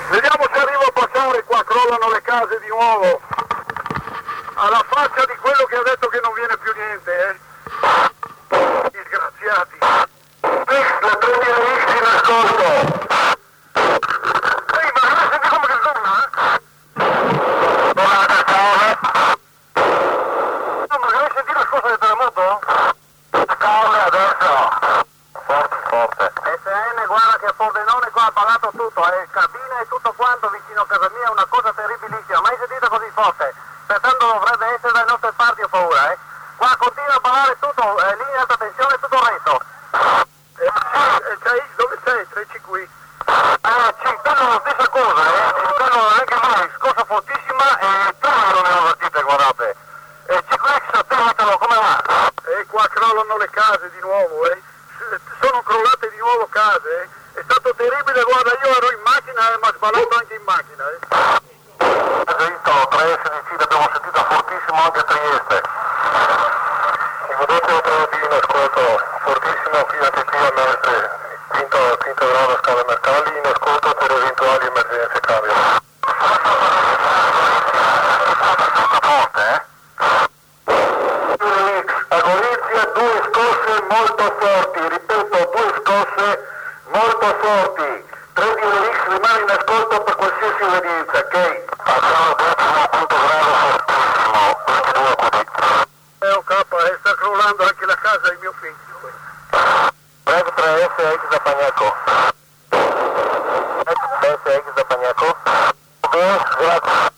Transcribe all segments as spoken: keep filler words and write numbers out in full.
Vediamo se arrivo a passare, qua crollano le case di nuovo. Alla faccia di quello che ha detto che non viene più niente, eh. Disgraziati. La prendi in ascolto. Ehi, ma non senti come che suona? Non ha da casa. No, ma non hai sentito la scossa del terremoto? Calma adesso. Forte, forte. S N, guarda che a Pordenone qua ha pagato tutto, eh. Cabina e tutto quanto vicino a casa mia, è una cosa terribilissima. Mai sentito così forte? Pertanto dovrebbe essere dalle nostre parti, ho paura, eh. Qua continua a parlare tutto, eh, linea alta tensione, tutto retto. Eh, eh, c'hai, dove sei? Treci qui. Eh, ci stanno la stessa cosa, eh. Ci stanno anche noi, scossa fortissima e tu non ne ho avvertite, guardate. E C Q X, attevatelo, come va? E qua crollano le case di nuovo, eh. Sono crollate di nuovo case, eh. È stato terribile, guarda, io ero in macchina e mi ha sballato anche in macchina, eh. Visto, tre S D C l'abbiamo sentita fortissimo anche a Trieste. Come vedete tre B in ascolto, fortissimo qui anche qui a Mestre, quinto, quinto grado scala Mercalli, in ascolto per eventuali emergenze cambio. Forte, eh? A Gorizia due scosse molto forti, ripeto, due scosse molto forti. tre B X rimane in ascolto per qualsiasi obbedienza, ok? Facciamo decimo punto grado fortissimo, ventidue qui. Eh, oh, K, eh, sta crollando anche la casa del mio figlio. Prego tre S X da Pagnaco. S X da Pagnaco. Bene, grazie.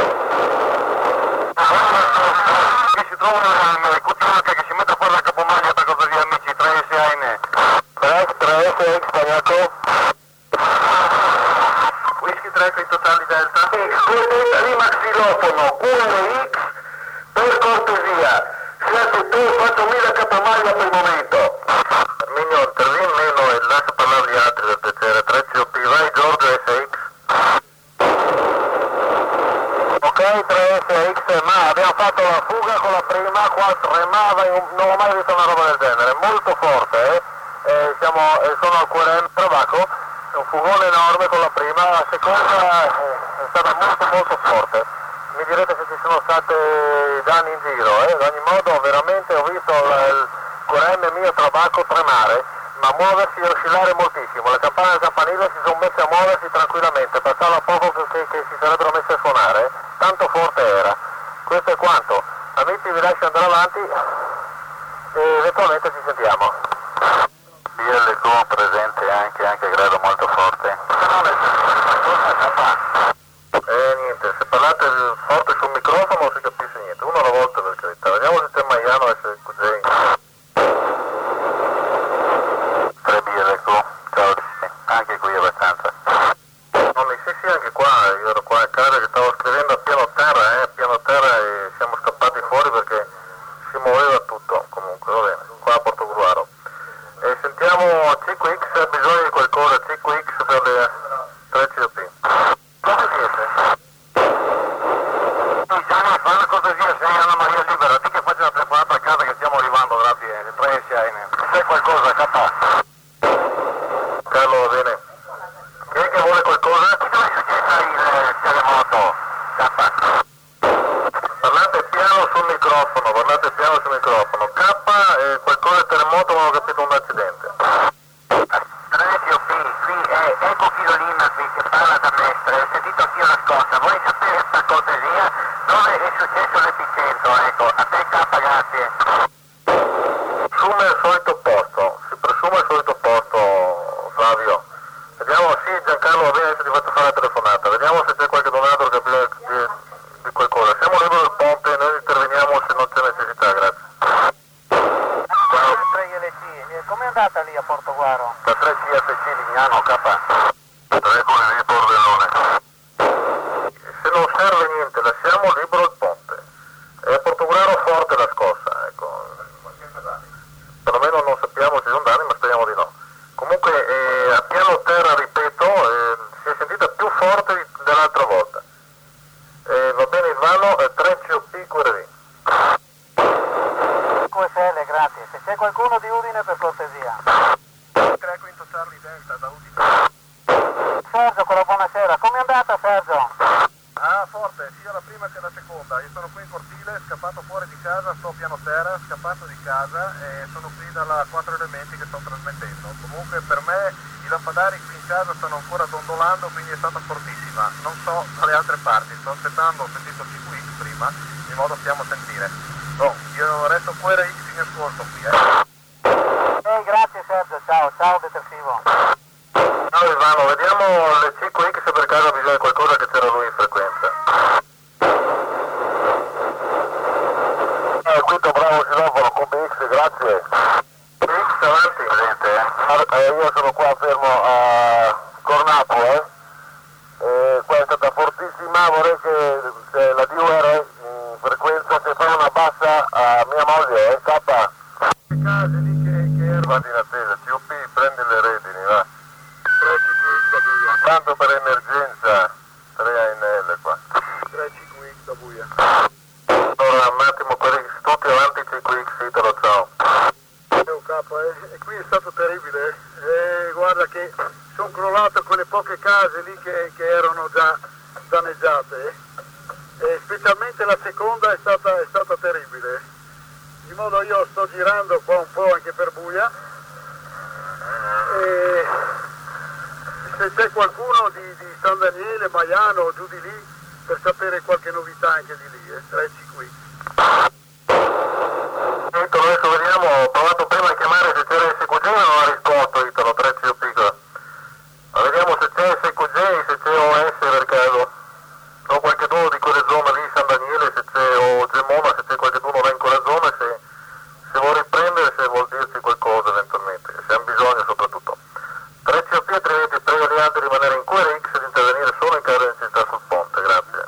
Che si trovano nelle cucinache che si mette fuori la capomaglia per cosa via amici, tre S A N. Prego tre S X Pagnaco. Whisky tre con i totali Delta. Scusa, lima xilofono, Q R X, per cortesia. Siate tu, faccio mille capomaglia per il momento. Arminio, intervieni meno e lascia parlare gli altri del piacere. tre C O P, vai Giorgio S X. Ok, tre S X, ma abbiamo fatto la fuga con la prima, qua tremava, non ho mai visto una roba del genere, molto forte, eh. Eh, siamo, eh, sono al Q R M Travaco. Un fugone enorme con la prima, la seconda è stata molto molto forte. Mi direte se ci sono stati danni in giro, eh? Ad ogni modo veramente ho visto il Q R M mio Travaco tremare, ma muoversi e oscillare moltissimo. Le campane del campanile si sono messe a muoversi tranquillamente, passava poco che, che si sarebbero messe a suonare, tanto forte era. Questo è quanto. Amici, vi lascio andare avanti e eventualmente ci sentiamo. B L Q presente anche, anche grado molto forte. Eh niente, se parlate forte sul microfono non si capisce niente, uno alla volta per carità. Vediamo se c'è Maiano e se Q J. tre B L Q, ciao, anche qui abbastanza. No, sì sì, anche qua, io ero qua a casa che stavo scrivendo a piano terra, eh, a piano terra e siamo scappati fuori perché si muoveva tutto, comunque, va bene, qua a Portogruaro. E sentiamo C Q X, ha bisogno di qualcosa, C Q X per le tre C O P. Dove siete? Diciamo, fa una cortesia, sei Anna Maria Libera, di che faccio una telefonata a casa che stiamo arrivando, grazie, le tre S A N. C'è qualcosa, K? Carlo, va bene. Chi è che vuole qualcosa? Dove è successo il terremoto, K? Parlate piano sul microfono, parlate piano sul microfono. K, eh, qualcosa del terremoto, non ho capito un accidente. tre C O P, qui è Eco Filolina qui che parla da Mestre, ho sentito anch'io la scossa, vuoi sapere per cortesia dove è successo l'epicentro? Ecco, a te K, grazie. Presume il solito posto, si presume il solito posto, Flavio. Vediamo, sì, Giancarlo, va bene se ti faccio fare la telefonata, vediamo se c'è qualche donato che capisce di, di qualcosa. Siamo liberi del ponte, noi interveniamo se non c'è necessità, grazie. Ciao. Com'è andata lì a Portoguaro? Da tre C F C Lignano, K. tre con il Pordenone. Se non serve niente, lasciamo libero il ponte. È a Portoguaro forte la scossa, ecco. Perlomeno non sappiamo se sono danni, ma speriamo di no. Comunque eh, a piano terra, ripeto, eh, si è sentita più forte dell'altra volta. Eh, va bene il vano, eh, tre C O P Q R V. Q S L, grazie. Se c'è qualcuno di Udine per cortesia. tre quinto Charlie Delta da Udine. Sergio, con la buonasera. com'è andata Sergio? Ah, forte, sia la prima che la seconda. Io sono qui in cortile, scappato fuori di casa, sto piano terra, scappato di casa e sono qui dalla quattro elementi che sto trasmettendo. Comunque per me i lampadari qui in casa stanno ancora dondolando, quindi è stata fortissima. Non so dalle altre parti, sto aspettando, ho sentito C Q X prima, di modo stiamo a sentire. Oh, io resto Q R X in ascolto qui, eh. Eh, grazie Sergio, ciao, ciao detersivo. Ciao Ivano, vediamo le C Q X se per caso bisogna qualcosa che c'era lui in frequenza. Eh, quinto bravo Cinofono, Q B X, grazie. Q B X avanti, vedete? Eh, io sono qua fermo a Cornapo, eh. Eh, qua è stata fortissima, vorrei che se la D U R in frequenza se fa una bassa a mia moglie, eh, K. Le case lì che, che erano in attesa, C O P, prendi le redini, va. Tanto per emergenza, tre A N L qua. tre C Q X da buia. Allora un attimo, quelli tutti avanti C Q X, Italo, ciao. Ciao K, eh, e qui è stato terribile, eh, guarda che sono crollato quelle poche case lì che, che erano già danneggiate, eh, e specialmente la seconda è stata, è stata terribile. Di modo io sto girando qua un po' anche per buia, e se c'è qualcuno di, di San Daniele, Maiano o giù di lì per sapere qualche novità anche di lì, eh, tre C Q X. Italo, adesso vediamo, ho provato prima a chiamare se c'era S Q G ma non ha risposto Italo, tre C O P. Ma vediamo se c'è S Q G, se c'è O S per caso. O qualche uno di quelle zone lì, San Daniele, se c'è, o Gemona, se c'è qualche uno là in quella zona, se, se vuol riprendere, se vuol dirci qualcosa eventualmente, se hanno bisogno soprattutto. tre C O P, altrimenti prego gli altri di rimanere in Q R X e di intervenire solo in caso di necessità sul ponte, grazie.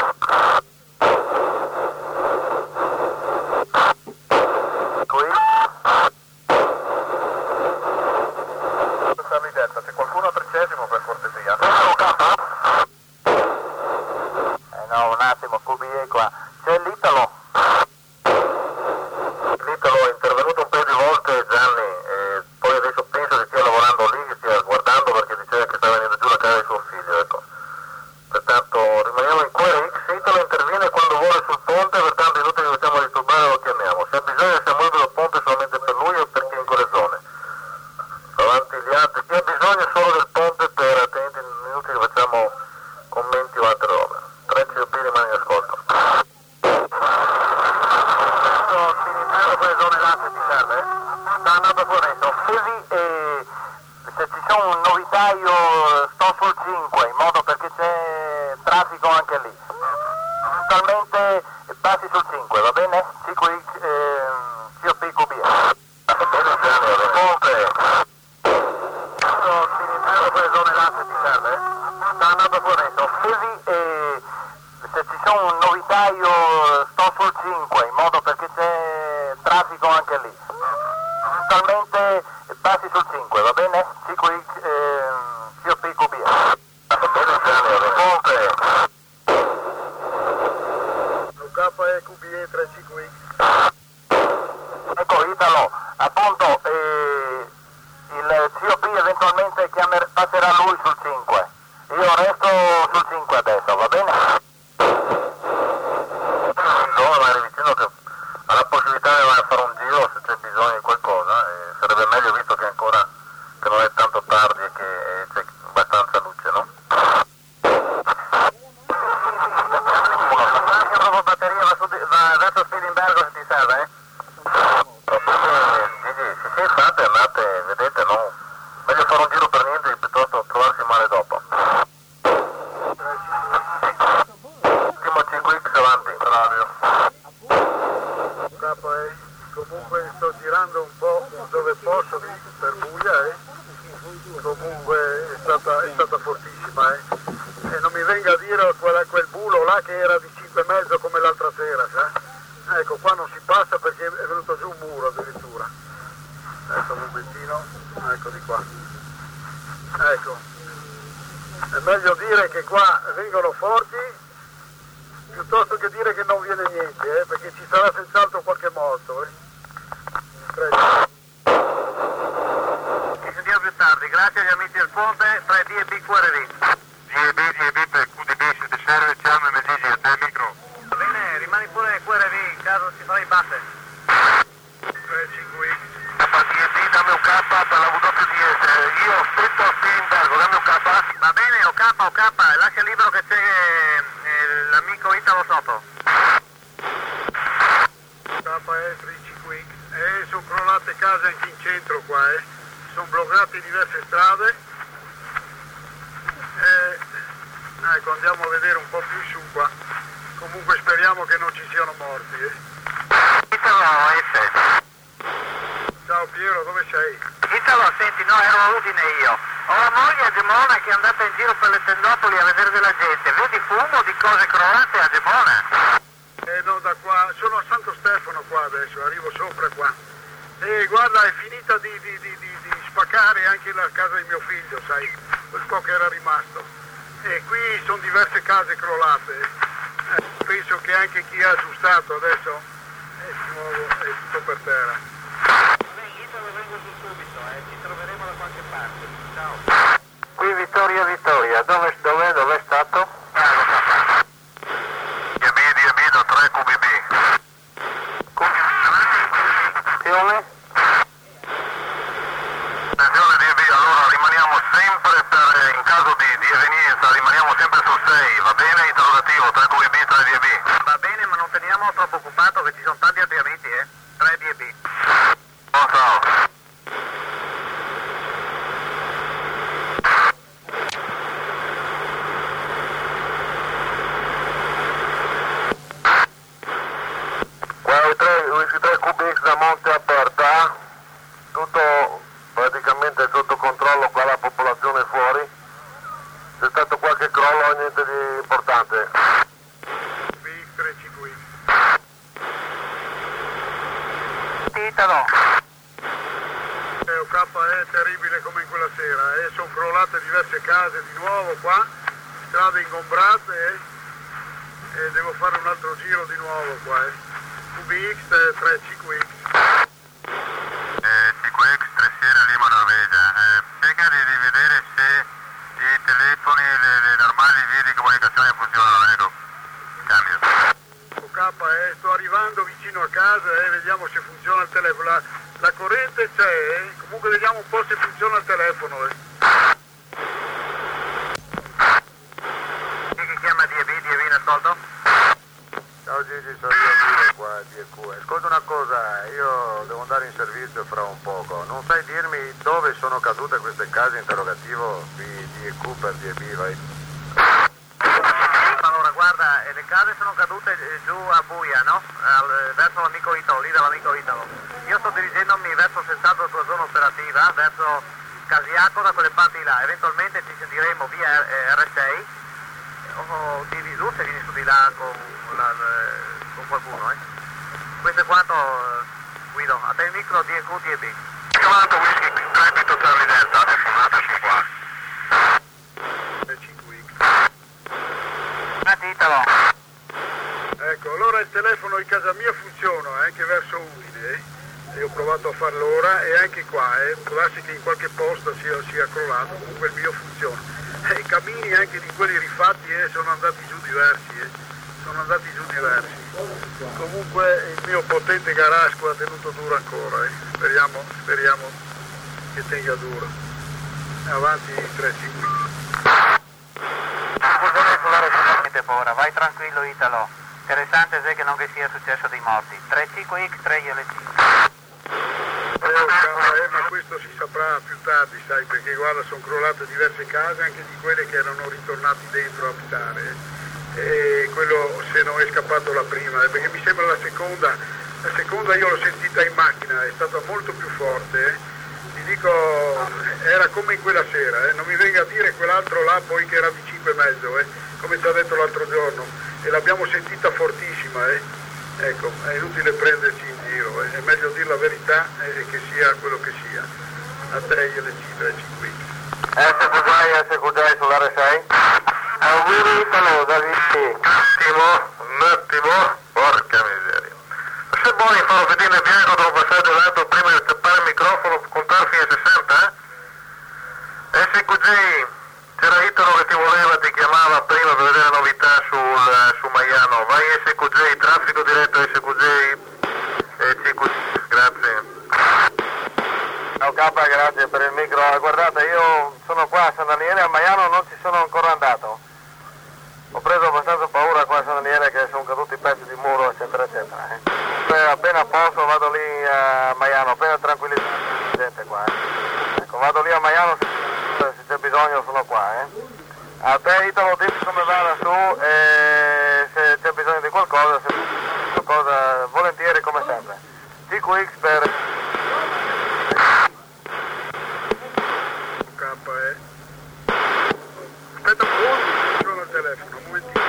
Qui? Stanno detto, c'è qualcuno a tredicesimo per cortesia? Eh no, un attimo, Q B E qua. C'è l'Italo. L'Italo è intervenuto un paio di volte Gianni, e poi adesso penso che stia lavorando lì, che stia guardando perché diceva che sta venendo giù la casa di suo figlio, ecco. Pertanto rimaniamo in Q R X, Italo interviene quando vuole sul ponte, pertanto è inutile che facciamo disturbare lo chiamiamo. Se ha bisogno siamo mobili al ponte solamente per lui o per chi è in quelle zone. Avanti gli altri, chi ha bisogno solo del ponte per attenti, inutile che facciamo commenti o altre robe. tre C O P rimane in ascolto. Quelle zone là se ti serve? Sta andando corretto. Così, eh, se ci sono novità io sto sul cinque, in modo perché c'è traffico anche lì. Eventualmente passi sul cinque, va bene? C Q X, eh, C O P Q B E. Va bene Gianni, va ponte. Quelle zone là se ti serve? Sta andando corretto. Così, eh, se ci sono novità io sto sul cinque, in modo perché c'è traffico anche lì. Eventualmente passi sul cinque, va bene? C Q X, eh, C O P Q B E. Va bene Gianni, va ponte. K E Q B E tre C Q X. Ecco Italo, appunto, eh, il C O P eventualmente chiamer- passerà lui sul cinque. Io resto sul cinque adesso, va bene? No, ma eri vicino che ha la possibilità di fare un giro se c'è bisogno di qualcosa, e sarebbe meglio visto che ancora che non è tanto tardi e che c'è abbastanza luce, no? Anche proprio batteria va, su di, va verso Spilimbergo se ti serve, eh? Gigi, se sei fate andate, vedete, no? Meglio fare un giro per niente piuttosto trovarsi male dopo. Ultimo C Q X avanti, radio. Comunque sto girando un po' dove posso lì per buia, eh. Comunque è stata, è stata fortissima, eh. E non mi venga a dire quel, quel bulo là che era di cinque e mezzo come l'altra sera, sai? Ecco, qua non si passa perché è venuto giù un muro addirittura. Ecco un momentino, ecco di qua. Ecco. È meglio dire che qua vengono forti piuttosto che dire che non viene niente, eh, perché ci sarà senz'altro qualche morto. Eh. Ci sentiamo più tardi, grazie agli amici del ponte, tre D e B Q R V. G B, G B per Q D B, se ti serve c'è un M G G, a te il micro. Va bene, rimani pure Q R V in caso si fa i batte. tre cinque X. G B, dammi un K per la W D S. Io aspetto a Spilimbergo, dammi un K. Va bene, OK, OK, lascia libero che c'è eh, l'amico Italo sotto. K E tre cinque X. Eh, sono crollate case anche in centro qua, eh. Sono bloccate diverse strade. Eh, ecco, andiamo a vedere un po' più su qua. Comunque speriamo che non ci siano morti, eh. Italo, S. Ciao Piero, dove sei? Italo, senti, no, ero a Udine io. Ho la moglie a Gemona che è andata in giro per le tendopoli a vedere della gente. Vedi fumo di cose crollate a Gemona? Eh no, da qua, sono a Santo Stefano qua adesso, arrivo sopra qua. E guarda, è finita di, di, di, di, di spaccare anche la casa di mio figlio, sai, quel po' che era rimasto. E qui sono diverse case crollate. Eh, penso che anche chi ha aggiustato adesso è di nuovo è tutto per terra. Beh, Italo vengo su subito, eh, ci troveremo da qualche parte. Ciao. Qui Vittoria Vittoria, dove dove dove è stato? D B D B da tre Q B B. Attenzione. Attenzione D B, allora rimaniamo sempre per, in caso di, di evenienza, rimaniamo sempre sul sei, va bene? Interrogativo, tre Q B B, tre D B. Va bene, ma non teniamo troppo occupato che ci sono tanti altri amici, eh. tre D B. Oh, ciao. Qua i tre Q B X da Monte Aperta, tutto praticamente sotto controllo, qua la popolazione fuori. C'è stato qualche crollo, niente di importante. B X tre cinque X. Italo. Eh, O K è terribile come in quella sera, eh. Sono crollate diverse case di nuovo qua, strade ingombrate, eh. E devo fare un altro giro di nuovo qua, eh. Q B X tre cinque X. Eh, cinque X tre Sierra Lima Norvegia, eh, cerca di rivedere se i telefoni, le, le normali vie di comunicazione funzionano, ecco, cambio. O K, eh, sto arrivando vicino a casa e eh, vediamo se funziona il telefono. La, la corrente c'è, eh. Comunque vediamo un po' se funziona il telefono, eh. Chi che chiama D B, D B in ascolto? Ciao Gigi, sono io qua D Q. Ascolta una cosa, io devo andare in servizio fra un poco. Non sai dirmi dove sono cadute queste case interrogativo di D Q per D B, vai? Allora guarda, eh, le case sono cadute eh, giù a Buia, no? Al, verso l'amico Italo, lì dall'amico Italo. Io sto dirigendomi verso senz'altro la tua zona operativa, verso Casiaco, da quelle parti là. Eventualmente ci sentiremo via eh, R sei o di Visu se vieni su di là con, la, con qualcuno, eh. Questo è quanto, eh, Guido. A te il micro D Q D B. Chiamato Whisky Trepito Charlie Delta, telefonateci qua. cinque X. Italo. Ecco, allora il telefono in casa mia funziona anche verso Udine, eh. E ho provato a farlo ora e anche qua, eh. Può darsi che in qualche posto sia, sia crollato, comunque il mio funziona. Eh, I cammini anche di quelli rifatti eh, sono andati giù diversi, eh. Sono andati giù diversi. Comunque il mio potente Garasco ha tenuto duro ancora, eh. Speriamo, speriamo che tenga duro. Avanti tre cinque. Scusate sulla recentemente ora, vai tranquillo Italo. Interessante è che non vi sia successo dei morti. tre cinque X tre I L C. Eh, ma questo si saprà più tardi, sai, perché guarda, sono crollate diverse case, anche di quelle che erano ritornati dentro a abitare. E quello se non è scappato la prima, eh, perché mi sembra la seconda, la seconda io l'ho sentita in macchina, è stata molto più forte. Eh. Ti dico, era come in quella sera, eh. Non mi venga a dire quell'altro là poi che era di cinque e mezzo, eh, come ti ho detto l'altro giorno, e l'abbiamo sentita fortissima, eh. Ecco, è inutile prenderci in giro, eh. È meglio dire la verità e che sia quello che sia. A te io le cifre cinque X. S Q J, S Q J sull'R sei. Auguri Italo, da Vitti. Un attimo, un attimo, porca miseria. Se vuoi farò vedere il bianco dopo passaggio lato prima di tappare il microfono, contarsi a sessanta, eh? S Q J, c'era Italo. Italo che ti voleva, ti chiamava prima per vedere novità sul, su Maiano. Vai S Q J, traffico diretto S Q J e C Q X, grazie. Ciao K, grazie per il micro. Guardate, io sono qua a San Daniele, a Maiano non ci sono ancora andato. Ho preso abbastanza paura qua a San Daniele che sono caduti pezzi di muro, eccetera, eccetera. Eh. Appena posso vado lì a Maiano, appena tranquillizzato la gente qua. Eh. Ecco, vado lì a Maiano, se, se c'è bisogno sono qua. Eh. A te Italo, dimmi come va lassù e se c'è bisogno di qualcosa, se c'è qualcosa, volentieri come sempre. C Q X per... K, eh. Aspetta un po', sono al telefono, un momentino.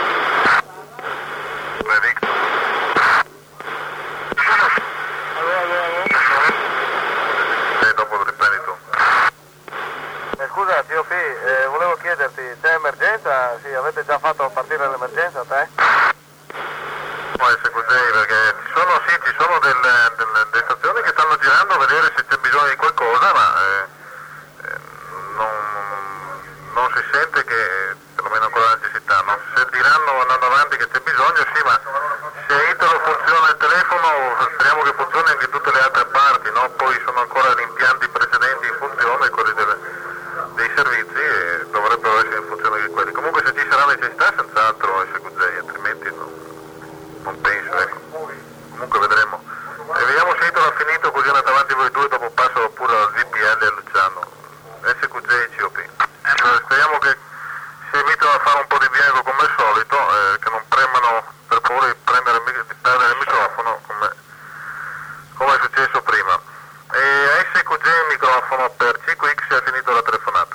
Allora, allora, allora. E dopo riprendi tu. Eh, scusa, T O P, eh, volevo chiederti, c'è emergenza? Sì, avete già fatto partire l'emergenza, te? No, S Q J, perché ci sono, sì, ci sono delle, delle, delle stazioni che stanno girando a vedere se c'è bisogno di qualcosa, ma eh, eh, non, non si sente che, perlomeno ancora la necessità, no? Se diranno andando avanti che c'è bisogno, sì, ma se Italo funziona il telefono, speriamo che funzioni anche in tutte le altre parti, no? Poi sono ancora gli impianti precedenti in funzione, quelli delle, dei servizi, e dovrebbero essere in funzione anche quelli. Comunque se ci sarà necessità, senz'altro S Q J, altrimenti no, non penso, ecco. Comunque vedremo. E vediamo se Italo ha finito, così andate avanti voi due, dopo passo pure al V P L e a Luciano. S Q J e C O P. Allora, speriamo che si evitino a fare un po' di bianco come al solito, eh, che non premano per paura di, prendere, di perdere il microfono come, come è successo prima. E S Q J il microfono per C Q X ha finito la telefonata.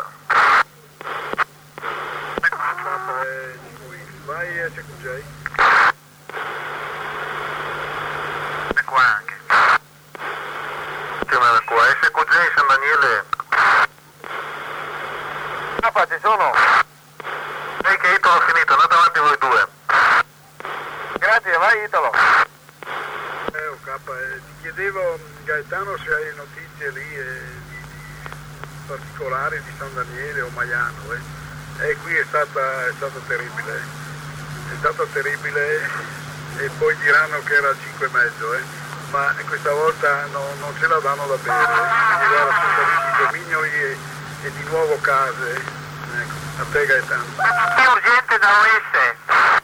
Eh, C Q X, vai S Q J. E qua anche. Chiamare qua, S Q J San Daniele. K, ci sono. Ehi che Italo ha finito, andate avanti voi due. Grazie, vai Italo. Eh, oh, K, eh, ti chiedevo Gaetano se hai notizie lì eh, di, di particolari di San Daniele o Maiano. Eh. Eh, qui è stata, è stata terribile, è stata terribile e poi diranno che era cinque e mezzo, eh. Ma questa volta no, non ce la danno da bere, eh. Guarda, sono saliti dominioli e, e di nuovo case. Eh. Ecco, a te Gaetano. È urgente da O S.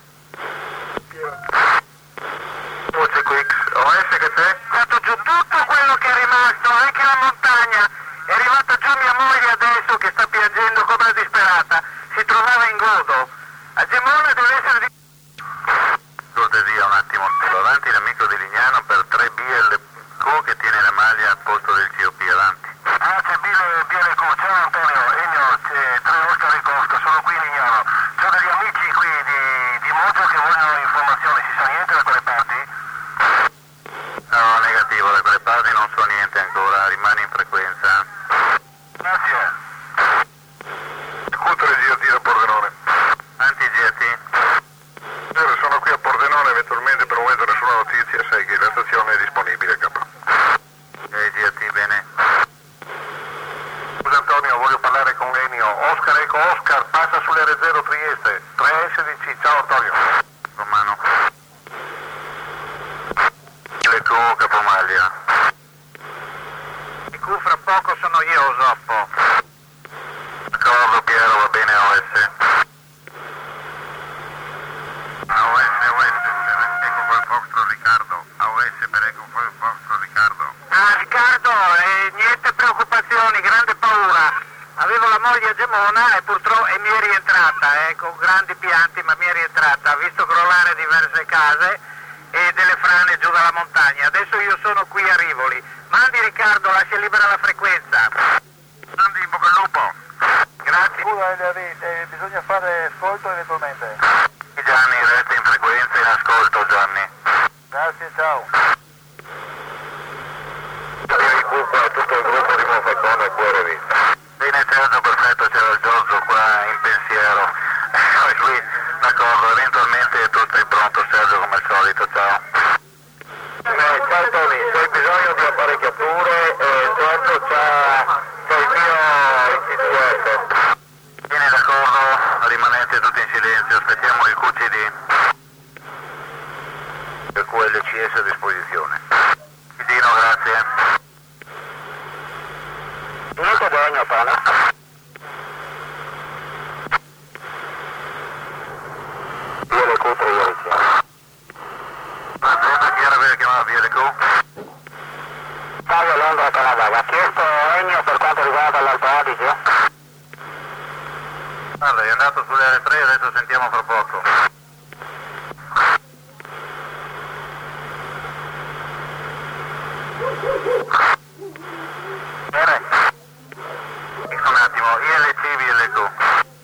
O C Q X, O S che c'è? È stato giù tutto quello che è rimasto, anche la montagna. È arrivata giù mia moglie adesso che sta piangendo come una disperata. Si trovava in Godo. A Gemona deve essere di... Cortesia un attimo, avanti l'amico di Lignano per tre B L Q che tiene la maglia al posto del C O P, avanti. Ah, c'è B L Q, ciao Antonio, Ennio, c'è tre Oscar e Costa, sono qui in Lignano. C'ho degli amici qui di, di Moggio che vogliono informazioni, si sa niente da quelle parti? No, negativo, da quelle parti non so niente ancora, rimane in frequenza. Grazie. Scutere G A T da Pordenone. Anti-G A T? Eh, sono qui a Pordenone, eventualmente per il momento nessuna notizia, sai che la stazione è disponibile, capo. E G A T, bene. Scusa Antonio, voglio parlare con Ennio. Oscar Eco Oscar, passa sull'R zero Trieste, tre S D C, ciao Antonio. Romano. Le Q, Capomaglia. I Q fra poco sono io, Osoppo. D'accordo Piero, va bene O S. A O S, O S, ecco qua il vostro Riccardo. A O S per ecco qua il vostro Riccardo. Ah, Riccardo, eh, niente preoccupazioni, grande paura. Avevo la moglie a Gemona e purtroppo e mi è rientrata, eh, con grandi pianti, ma mi è rientrata. Ha visto crollare diverse case e delle frane giù dalla montagna. Adesso io sono qui a Rivoli. Mandi Riccardo, lascia libera la frequenza. Mandi in bocca al lupo. Grazie. Scusa, eh, bisogna fare ascolto eventualmente. Gianni, resta in frequenza in ascolto Gianni. Grazie, ciao. Vieni Q qua, tutto il gruppo di Monfalcone e Cuore. Bene Sergio, perfetto, c'era il Giorgio qua in pensiero. Lui, d'accordo, eventualmente tu sei pronto Sergio come al solito, ciao. Eh, ciao Tony, se hai bisogno di apparecchiature, eh, Giorgio c'ha, c'ha il mio I C due S. Bene, d'accordo. state tutti in silenzio, aspettiamo il Q C D. Il Q L C S a disposizione. Dino, grazie. Niente Bologna Pana. B L Q tre ore C. Aspetta, chi era per chiamare B L Q? Taglio Londra Canada, ha chiesto Ennio per quanto riguarda l'Alto Adige? Guarda, è andato sull'R tre, adesso sentiamo fra poco. Bene. Un attimo, I L C, B L Q.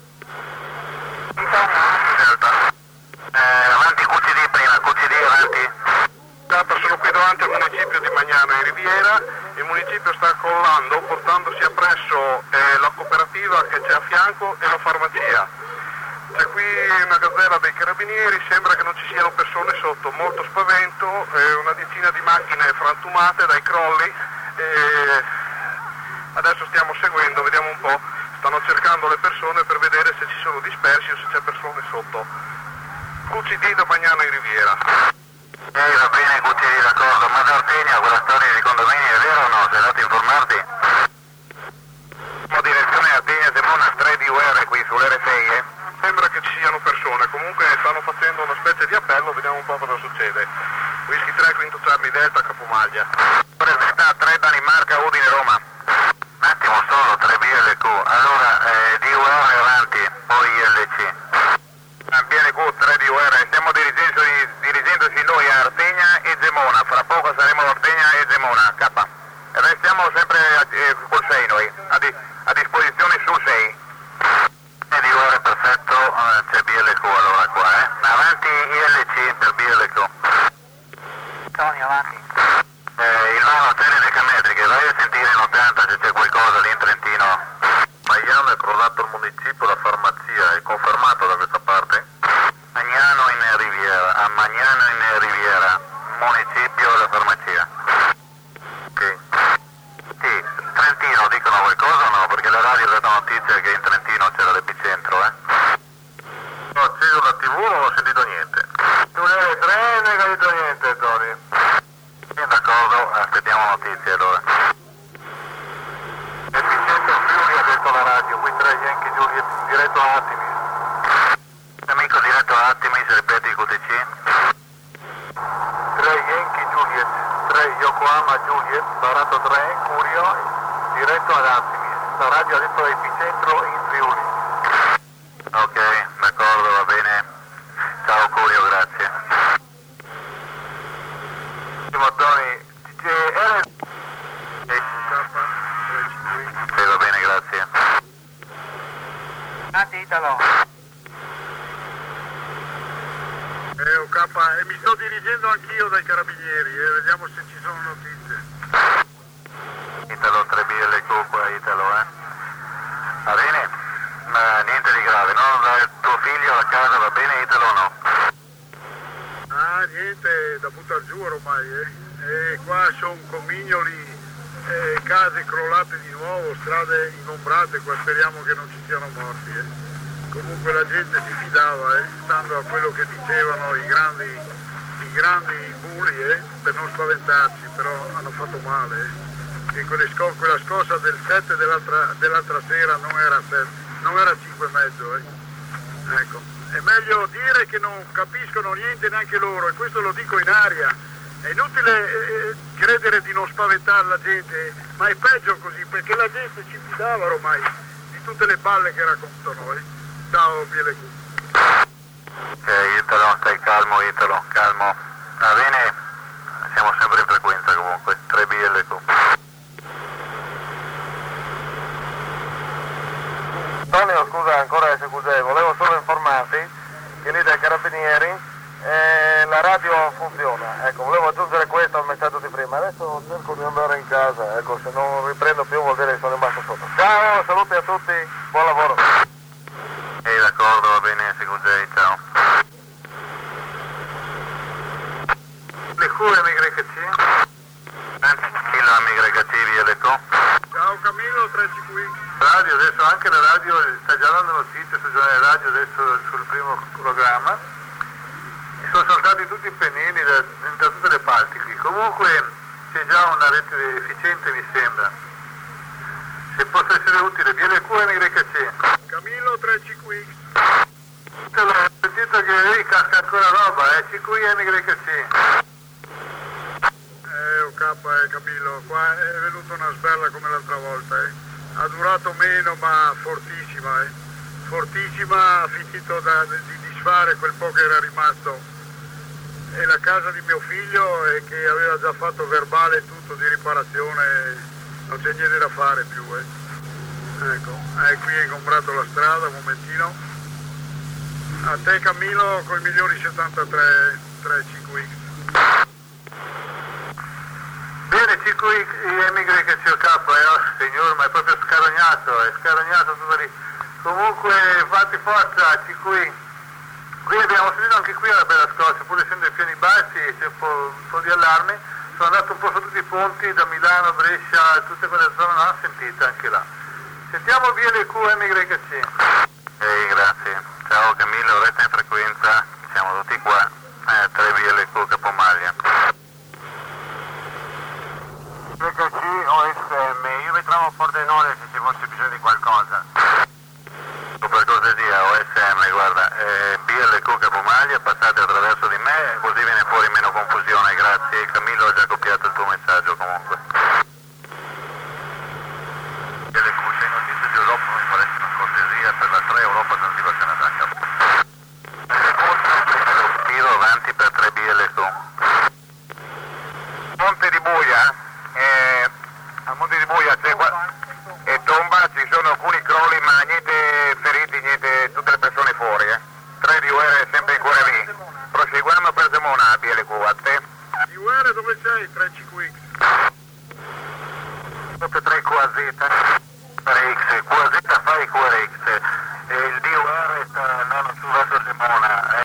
Delta. Eh, avanti Q C D prima, Q C D avanti. Sono qui davanti al municipio di Magnano in Riviera, il municipio sta crollando portandosi appresso eh, la cooperativa che c'è a fianco e la farmacia. C'è qui una gazzella dei carabinieri, sembra che non ci siano persone sotto, molto spavento, eh, una decina di macchine frantumate dai crolli. E adesso stiamo seguendo, vediamo un po', stanno cercando le persone per vedere se ci sono dispersi o se c'è persone sotto. Q C D da Magnano in Riviera. Ehi, va bene, Q C D, d'accordo, ma da Ortegna quella storia di condominio è vera o no? Sei andato a informarti? Siamo direzione Artegna Zemona tre D U R qui sull'R sei, eh? Sembra che ci siano persone, comunque stanno facendo una specie di appello, vediamo un po' cosa succede. Whisky tre, Quinto Charlie Delta, Capomaglia. Presenta tre Danimarca, Udine, Roma. Un attimo solo, tre B L Q, allora eh, D U R avanti, poi I L C. B L Q tre D U R, stiamo dirigendosi, dirigendosi noi a Artegna e Zemona, fra poco saremo a Artegna e Zemona, K. Restiamo sempre eh, col sei noi, a, di, a disposizione sul sei. D U R perfetto, eh, c'è B L Q allora qua, eh. Avanti I L C per B L Q. Tony, avanti. Eh, il nono serie decametriche, vai a sentire in ottanta se c'è qualcosa lì in Trentino. Magliano è crollato il municipio, la farmacia, è confermato da questa parte? Magnano in Riviera, a Magnano in Riviera, municipio e la farmacia. Ok. Sì, Trentino dicono qualcosa o no? Perché la radio ha dato notizia che in Trentino c'era l'epicentro, eh? Ho acceso la tivù, non ho sentito niente. Sull'R tre non hai capito niente, Tony. Sì, d'accordo, aspettiamo notizie allora. Epicentro Friuli ha detto la radio, qui tre Yankee Juliet, diretto a Attimis. Amico diretto a Attimis, ripeti il Q T C. tre Yankee Juliet, tre Yokohama Juliet, Barato tre, Curio, diretto ad Attimis. La radio ha detto epicentro in Friuli. Ok, d'accordo, va bene. Ciao Curio, grazie. Tony, c'è... Sì, va bene, grazie. Avanti Italo. Eh, O K, e mi sto dirigendo anch'io dai carabinieri, eh, vediamo se ci sono notizie. Italo tre B L Q qua, Italo, eh. Va bene? Ma niente di grave, no? Il tuo figlio a casa va bene, Italo o no? Ah, niente, da buttare giù ormai, eh. E qua sono comignoli, eh, case crollate di nuovo, strade ingombrate, qua speriamo che non ci siano morti, eh. Comunque la gente si fidava, eh, stando a quello che dicevano i grandi, i grandi bulli, eh, per non spaventarci, però hanno fatto male, eh. E quelle sco- quella scossa del sette dell'altra, dell'altra sera non era, non era cinque e mezzo, eh. Ecco. È meglio dire che non capiscono niente neanche loro, e questo lo dico in aria. È inutile eh, credere di non spaventare la gente, ma è peggio così, perché la gente ci fidava ormai di tutte le balle che raccontano. Eh. Ciao B L Q. Ok, Italo, stai calmo, Italo, calmo. Va bene? Siamo sempre in frequenza comunque, tre B L Q. Antonio, scusa ancora S Q J, volevo solo informarti che lì dai carabinieri eh, la radio funziona, ecco, volevo aggiungere questo al messaggio di prima, adesso cerco di andare in casa, ecco, se non riprendo più vuol dire che sono rimasto sotto. Ciao, saluti a tutti, buon lavoro. Ehi, d'accordo, va bene, S Q J, ciao. Le Q M Y C. Kilo M Y C, B L Q. Ciao Camillo, tre C Q I. Radio, adesso anche la radio sta già dando notizie sul giornale radio, adesso programma e sono saltati tutti i pennini da, da tutte le parti qui. Comunque c'è già una rete efficiente, mi sembra. Se possa essere utile, B L Q M Y C. Camillo tre C Q X. Ho sentito che lei casca ancora roba, eh, C Q I M Y C. Eh, O K, eh, Camillo, qua è venuta una sberla come l'altra volta, eh. Ha durato meno ma fortissima, eh. Fortissima, ha finito da, di disfare quel po' che era rimasto. E la casa di mio figlio eh, che aveva già fatto verbale tutto di riparazione, non c'è niente da fare più, eh. Ecco, eh, qui hai comprato la strada, un momentino. A te Camillo con i migliori settantatré tre C Q X. Bene, C Q I M Y C O K, eh, oh, signor, ma è proprio scarognato, è scarognato tutto lì. Comunque fatti forza, C Q I. Qui abbiamo sentito anche qui una bella scossa, pur essendo i piani bassi c'è un po', un po' di allarme. Sono andato un po' su tutti i ponti, da Milano, Brescia, tutte quelle zone, non ho sentito anche là. Sentiamo B L Q M Y C. Ehi, grazie. Ciao Camillo, resta in frequenza, siamo tutti qua, eh, tre B L Q Capomaglia. Y C o S M, io mi trovo a Pordenone se ci fosse bisogno di qualcosa. Per cortesia, O S M, guarda, eh, B L Q Capomaglia, passate attraverso di me, così viene fuori meno confusione, grazie. Camillo ha già copiato il tuo messaggio comunque. B L Q, sei notizia di Europa, mi faresti una cortesia per la tre Europa Zanzibar Canada. Tiro avanti per tre B L Q. Monte di Buia, eh, a Monte di Buia c'è qua, e tomba, ci sono alcuni crolli ma niente feriti, niente, tutte le persone fuori, eh. tre di U R sempre in cuore lì. Proseguiamo per Gemona, B L Q, a te. Di U R dove sei? tre C Q X. Proprio tre Q A Z. Q R X, Q R Z fai Q R X.